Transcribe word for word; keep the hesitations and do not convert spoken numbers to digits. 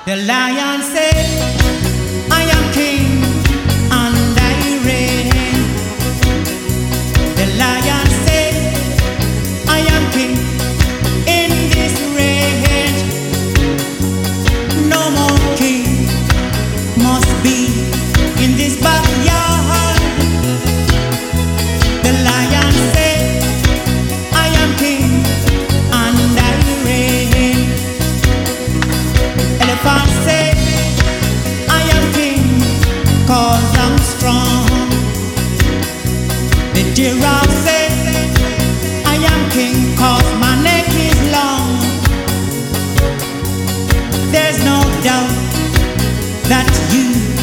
The lion said, I am king and I reign. The lion said, I am king in this range. No more king must be in this backyard. The lion said, I am king and I reign. Elephant said, I am king cause I'm strong. The giraffe said, I am king cause my neck is long. There's no doubt that you